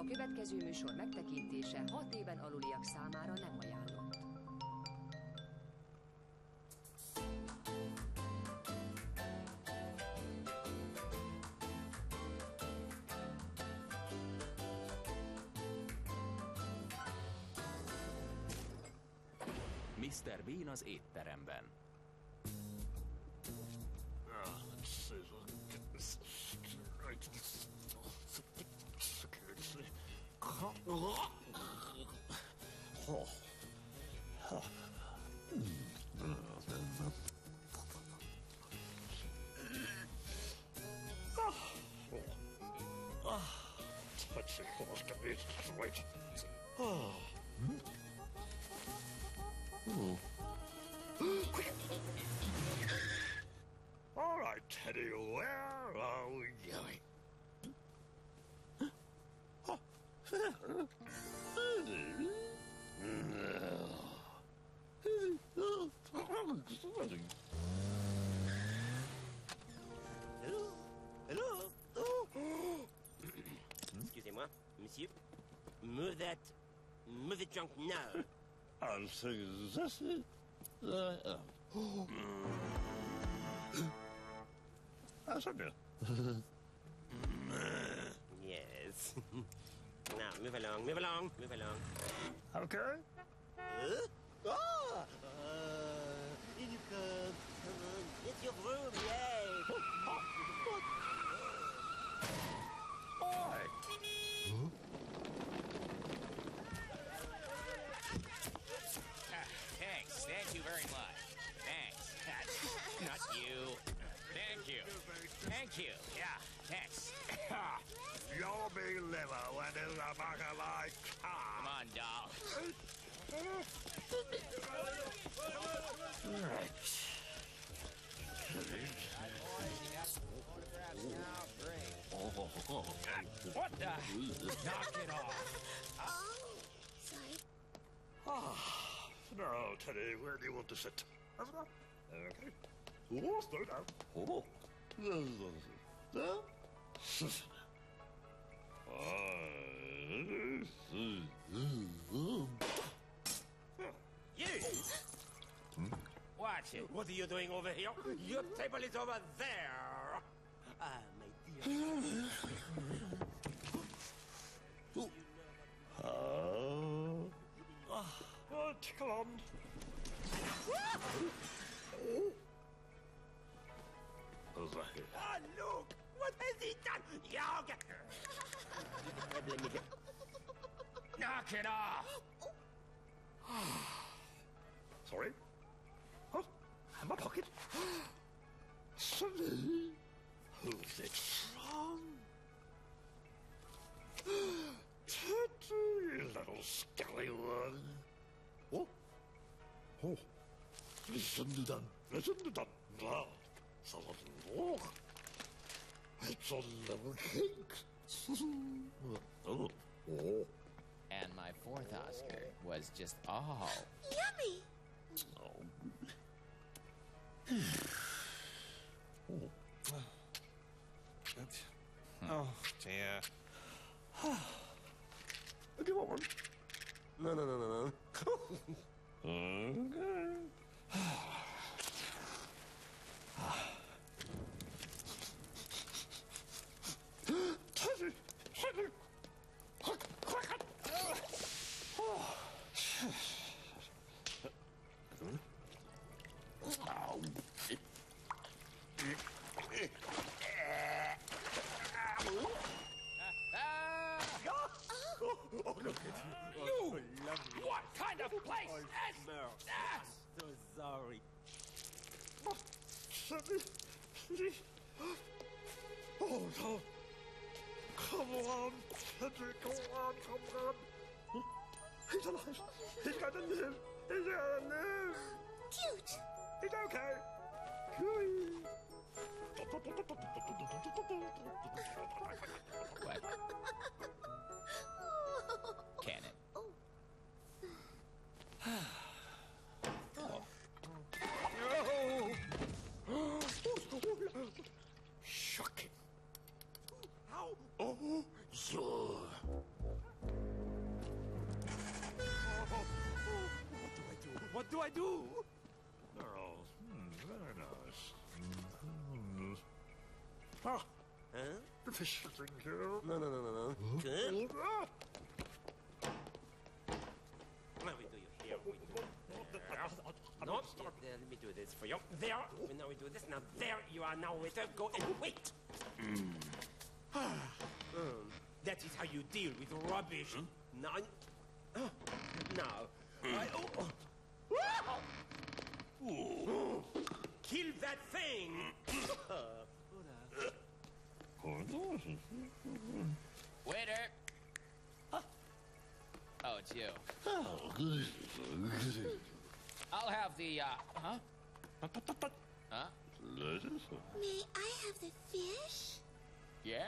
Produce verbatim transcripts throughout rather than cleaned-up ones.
A következő műsor megtekintése hat éven aluliak számára nem ajánlott. miszter Bean az étteremben. Touching horse to be straight. Oh. Oh. All right, Teddy, where are we going? Hello? Hello? Oh. Excusez-moi, monsieur. Move that... Move the junk now. I'll say this is... Uh, oh. That's a bit. Yes. Now, move along, move along, move along. Okay. Huh? Oh! Uh, in you come. Come on. It's your room, yay! Boy! Huh? Ah, thanks. Thank you very much. Thanks. Not you. Thank you. Thank you. Yeah, thanks. You'll be liver when it's a bugger like car. Come on, doll. What the? Knock it off. Oh, sorry. Ah, now, Teddy, where do you want to sit? Over there? Okay. Oh, slow down. Oh. You! Hmm? Watch it. What are you doing over here? Your table is over there. Ah, my dear. Oh. Oh, tickle on. Oh. Over here. Ah, look! What has he done? Yoga! Knock it off. Sorry? What? In my pocket? Sonny? Who's it from? Teddy, you little scallywag. Oh? Oh. Listen to that. Listen to that. Now, it's a little walk. It's a little cake. Oh. Oh. And my fourth Oscar was just all... Yummy! Oh. Oh, dear. Okay, one more. No, no, no, no, no. Okay. Teddy! Teddy! Quick, quick! Oh. Oh, look at you. You! What kind of place is this? So sorry. Oh, Teddy, please. Oh, no. Come on, Teddy, come on, come on. He's alive. He's going to live. He's going to live. Cute! He's okay. What? Cannon. Shocking. How? Oh, sure. What do I do? Oh, hmm, very nice. Mm. Ah, Huh? the fish thing here. No, no, no, no, no. Good. Ah, Now we do you here. We do there. No, yeah, there, let me do this for you. There. And now we do this. Now there you are. Now waiter, go and wait. um, that is how you deal with rubbish. Now, uh, now, I, oh, oh. Ooh. Kill that thing. Waiter! Oh, it's you. I'll have the, uh, huh? Huh? May I have the fish? Yeah.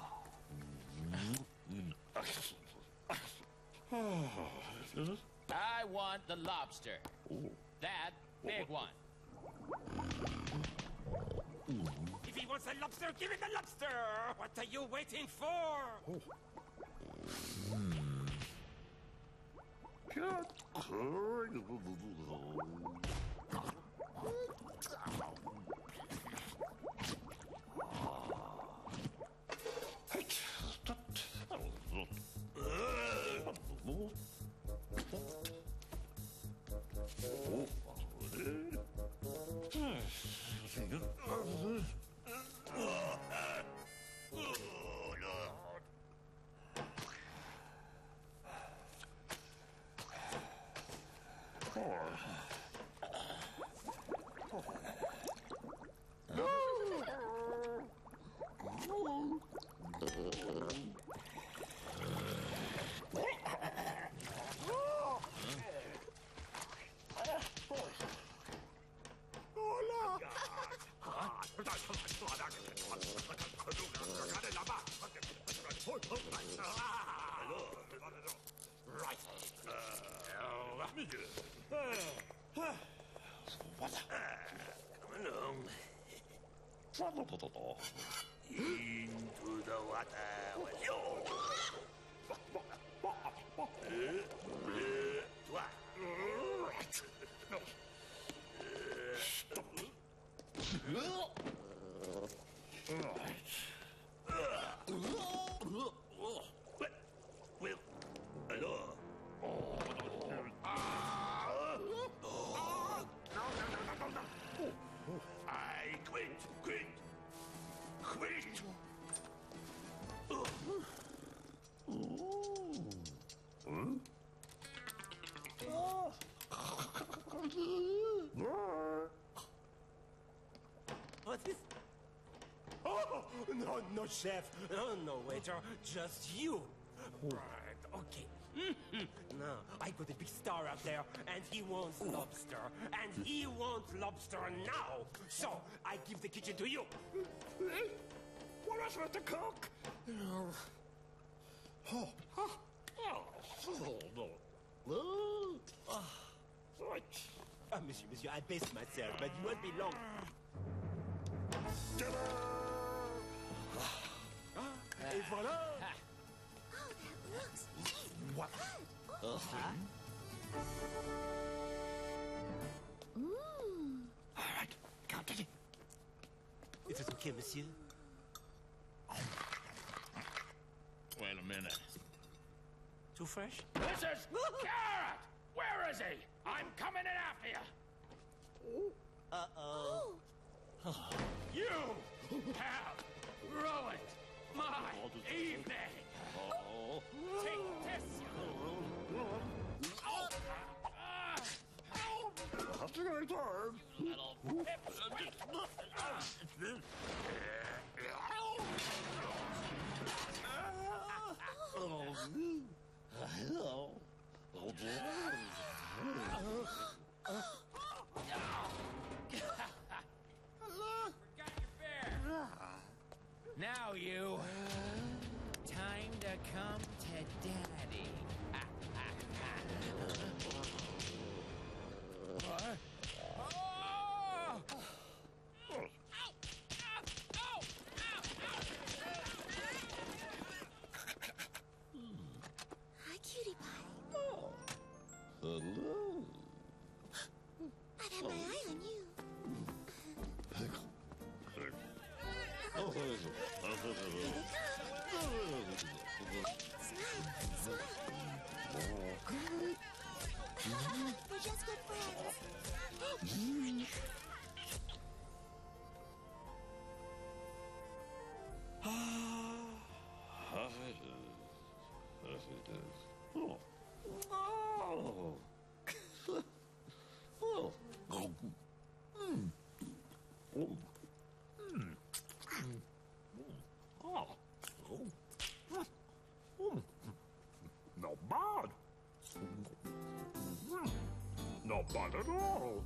I want the lobster. That big one. If he wants a lobster, give him the lobster. What are you waiting for? Into the water with you. I quit, quit, quit. What is? Oh, no, no, chef. No, no, waiter. Just you. Right, okay. Mhm. Now, I got a big star out there, and he wants lobster. And he wants lobster now. So, I give the kitchen to you. what else with the cook? Oh, oh, oh, oh, no. Oh, right. Ah, monsieur, monsieur, I base myself, but you won't be long. Et voilà! Oh, that looks tasty. What? Uh-huh. Mmm. All right, count it. It is okay, monsieur. Wait a minute. Too fresh? This is Garrett! Where is he? I'm coming in after you! Uh-oh. You have ruined my evening! Take this! Oh. Ah. Have to go time. Little pipsqueak! Forgot your bear! Now you... Time to come to daddy. What? Oh! Ow! Ow! Ow! Ow! Hi, cutie pie. Hello. We're just good friends. Not bad. Not bad at all.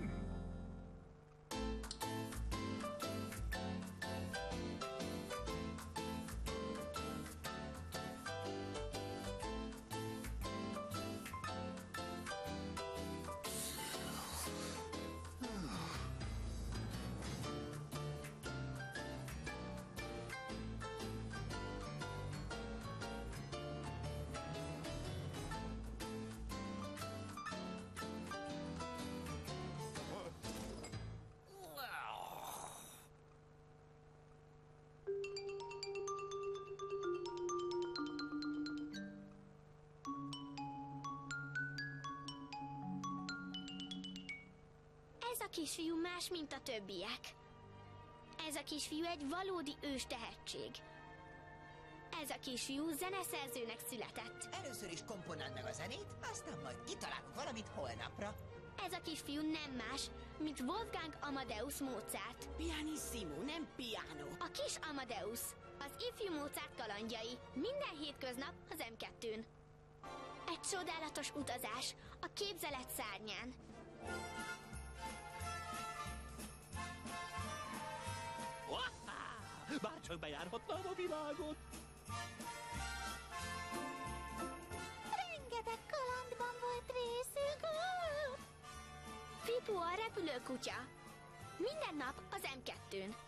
Ez a kisfiú más, mint a többiek. Ez a kisfiú egy valódi ős tehetség. Ez a kisfiú zeneszerzőnek született. Először is komponál meg a zenét, aztán majd kitalálunk valamit holnapra. Ez a kisfiú nem más, mint Wolfgang Amadeus Mozart. Pianissimo, nem piano. A kis Amadeus, az ifjú Mozart kalandjai, minden hétköznap az em kettőn. Egy csodálatos utazás a képzelet szárnyán. Bárcsak bejárhatnám a világot. Rengeteg kalandban volt részünk. Pipu a repülőkutya. Minden nap az em kettőn.